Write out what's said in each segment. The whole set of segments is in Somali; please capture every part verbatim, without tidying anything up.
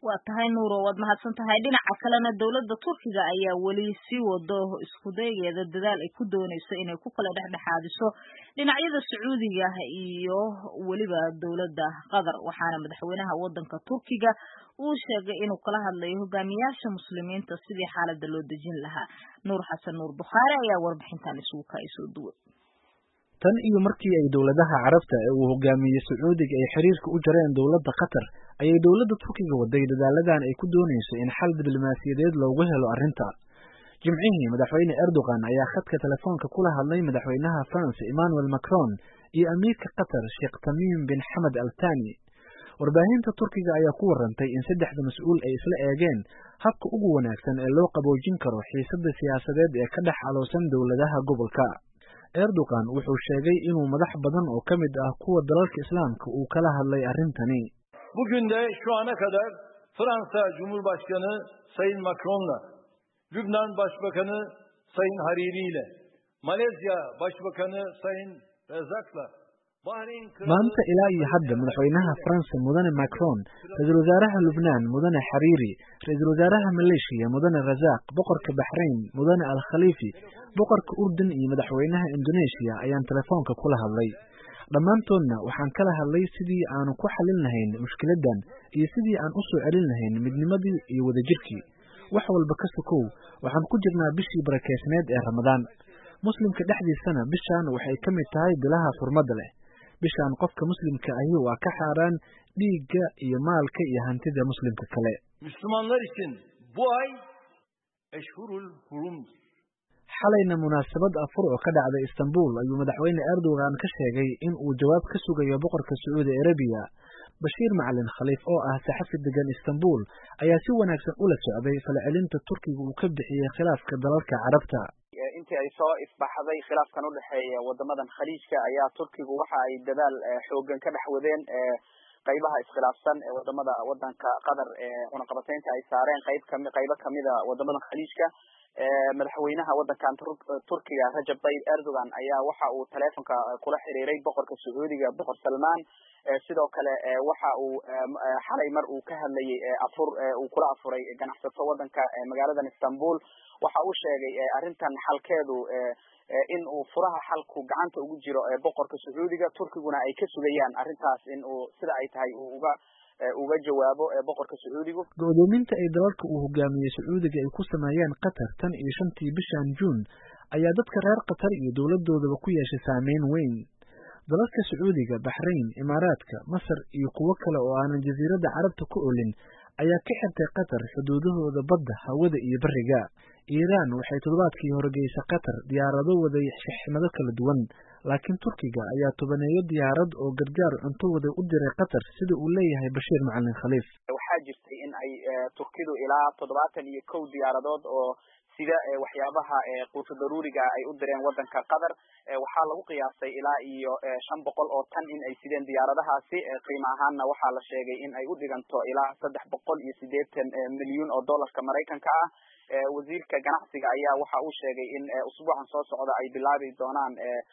waa tahay nuuro waad mahadsan tahay dhinaca kalena dawladda Turkiga ayaa wali sii wado isku dayeeda dadaal ay ku doonayso inay ku kala dhexdhexaadiso dhinacyada Sacuudiga iyo waliba dawladda Qatar waxaana madaxweynaha wadanka Turkiga uu sheegay inuu kala hadlayo hogaamiyaasha muslimiinta sidii xaaladda loo dejin lahaa Nuur Xasan Nuur Bukhari ayaa warbixintan isugu ka soo duway tan iyo markii ay dawladaha Carabta ee uu hogaamiyay Sacuudiga ay xiriirka u jareen dawladda Qatar ayay dawladda Turkiga waday dadaaladan ay ku doonayso in xal diblomaasiyadeed loogu helo arrinta jimcihii madaxweyne Erdogan ayaa khadka telefoonka kula hadlay madaxweynaha France Emmanuel Macron iyo amiirka Qatar Sheikh Tamim bin Hamad Al Thani warbaahinta Turkiga ayaa ku warantay in saddexda mas'uul ay isla eegeen habka ugu wanaagsan ee loo qaboojin karo xiisadda siyaasadeed ee ka dhex aloosan dawladaha gobolka Erdogan wuxuu sheegay inuu madax badan oo kamid ah kuwa dalalka Islaamka uu kala hadlay arrintani. Bugün de şu ana kadar Fransa Cumhurbaşkanı Sayın Macron'la, Lübnan Başbakanı Sayın Hariri ile, Malezya Başbakanı Sayın Razak'la, maanta ilaa iyo hadda madaxweynaha France mudane Macron, ra'iisul wasaaraha Lubnaan mudane Hariri, ra'iisul wasaaraha Malaysia mudane Razak, boqorka Bahrain mudane Al Khalifi, boqorka Urdun iyo madaxweynaha Indonesia ayaan telefoonka kula hadlay. Dhammaantoodna waxaan kala hadlay sidii aanu ku xalin lahayn mushkiladan iyo sidii aan u soo celin lahayn midnimadii iyo wadajirkii. Wax walba ka sokow waxaan ku jirnaa bishii barakeysneed ee Ramadaan. Muslimka dhexdiisana bishaan waxay ka mid tahay bilaha xurmada leh. bishaan qofka muslimka ahi waa ka xaaraan dhiigga iyo maalka iyo hantida muslimka kale. Müslümanlar için bu ay eşhurul hurum. xalayna munaasabad afur oo ka dhacday Istanbul ayuu madaxweyne Erdogan ka sheegay in uu jawaab ka sugayo boqorka Saudi Arabia Bashir Macalin Khaliif oo ah saxafi degan Istanbul ayaa si wanaagsan ula socday falcelinta Turkiga uu ka bixiyay khilaafka dalalka Carabta. intii ay soo isbaxday khilaafkan u dhaxeeya wadamadan khaliijka ayaa Turkigu waxa ay dadaal xoogan ka dhaxwadeen qaybaha iskhilaafsan ee wadamada wadanka Qatar ee cunaqabataynta ay saareen qayb kamid qaybo kamid ah wadamadan khaliijka madaxweynaha wadankan Turkiga Rajab Tayyip Erdogan ayaa waxa uu telefoonka kula xiriiray boqorka Sacuudiga boqor Salman sidoo kale waxa uu xalay mar uu ka hadlayay afur uu kula afuray ganacsato wadanka magaalada Istanbul waxa uu sheegay arrintan xalkeedu in uu furaha xalku gacanta ugu jiro boqorka Sacuudiga Turkiguna ay ka sugayaan arrintaas in uu sida ay tahay uga uga jawaabo boqorka Sacuudiga. Gudoominta ay dalalka uu hogaamiyay Sacuudiga ay ku sameeyeen Qatar tan iyo shantii bishan June ayaa dadka reer Qatar iyo dawladoodaba ku yeeshay saameyn weyn. dalalka Sacuudiga, Bahrain, Imaaraadka, Masar iyo kuwo kale oo aan jasiiradda Carabta ku olin ayaa ka xirtay Qatar xuduudahooda badda, hawada iyo bariga. Iiraan waxay toddobaadkii hore geysay Qatar diyaarado waday shixnado kala duwan, laakiin Turkiga ayaa tobaneeyo diyaarad oo gargaar cunto waday u diray Qatar sida uu leeyahay Bashir Macalin Khaliif. Waxaa jirtay in ay Turkidu ilaa toddobaatan iyo kow diyaaradood oo sida waxyaabaha quuto daruuriga ay u direen wadanka Qatar waxaa lagu qiyaasay ilaa iyo shan boqol oo tan in ay sideen diyaaradahaasi qiimo ahaanna waxaa la sheegay in ay u dhiganto ilaa saddex boqol iyo siddeetan milyan oo dollarka Mareykanka ah. wasiirka ganacsiga ayaa waxa uu sheegay in usbuucan soo socda ay bilaabi doonaan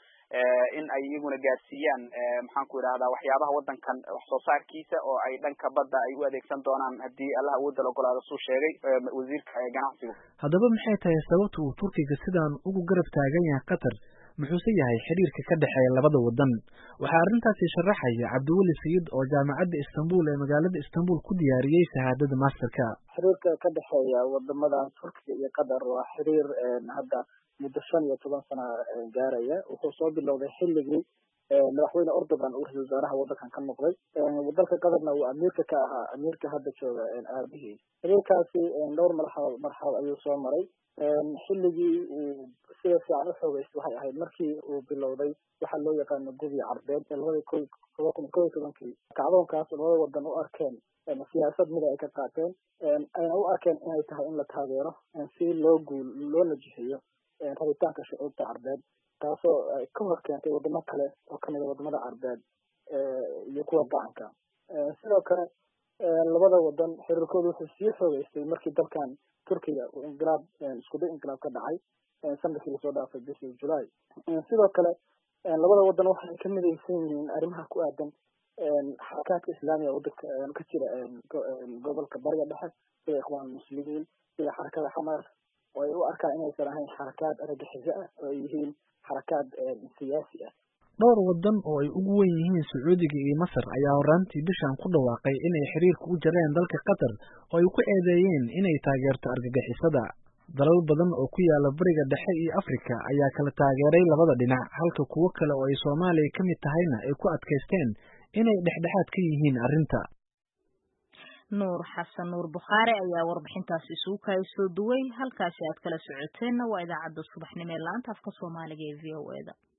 in ay iyaguna gaarsiiyaan maxaan ku yiraahdaa waxyaabaha wadankan wax soo saarkiisa oo ay dhanka badda ay u adeegsan doonaan hadii Allah uu dal ogolaado soo sheegay wasiirka ganacsiga. Haddaba maxay tahay sababta uu Turkiga sidaan ugu garab taagan yahay Qatar muxuu yahay xiriirka ka dhaxeeya labada wadan? Waxa arrintaasi sharaxaya Cabdiwali Sayid oo jaamacadda Istanbul ee magaalada Istanbul ku diyaariyay shahaadada masterka. xiriirka ka dhaxeeya wadamada Turkiga iyo Qatar waa xiriir hadda muddo shan iyo toban sano gaaraya. wuxuu soo bilowday xilligii madaxweyne Erdogan uu ra'iisul wasaaraha wadankan ka noqday wadanka Qatarna uu amiirka ka ahaa amiirka hadda jooga aabihii. xiriirkaasi dhowr marxalad marxalad ayuu soo maray. xilligii uu sida fiican u xoogaystay waxay ahayd markii uu bilowday waxa loo yaqaano Gudiga Carbeed ee labada kun iyo tobankii. kacdoonkaas labada wadan u arkeen siyaasad mid ay ka qaateen ayna u arkeen inay tahay in la taageero si loo guul loo najixiyo rabitaanka shucuubta Carbeed taasoo ka hor keentay wadamo kale oo kamid ah wadamada Carbeed iyo kuwa gacanka. sidoo kale labada wadan xiriirkoodu wuxuu sii xoogaystay markii dalkan Turkiga uu inqilaab isku day inqilaab ka dhacay sanadkii soo dhaafay bishii July. sidoo kale labada wadan waxay ka midaysan yihiin arrimaha ku aadan xarakaadka islaamiga waddanka ka jira gobolka bariga dhexe sida ikhwaan muslimiin sida xarakada xamaas oo ay u arkaan inaysan ahayn xarakaad argagixiso ah oo ay yihiin xarakaad siyaasi ah. dhowr wadan oo ay ugu weyn yihiin Sacuudiga iyo Masar ayaa horaantii bishan ku dhawaaqay inay xiriirka u jareen dalka Qatar oo ay ku eedeeyeen inay taageerto argagixisada. dalal badan oo ku yaala bariga dhexe iyo Afrika ayaa kala taageeray labada dhinac halka kuwo kale oo ay Soomaaliya ka mid tahayna ay ku adkaysteen inay dhexdhexaad ka yihiin arrinta. Nuur Xasan Nuur Bukhaari ayaa warbixintaasi isugu kaysoo duway halkaasi aad kala socoteenna waa idaacadda subaxnimo ee laanta afka Soomaaliga ee V O A da.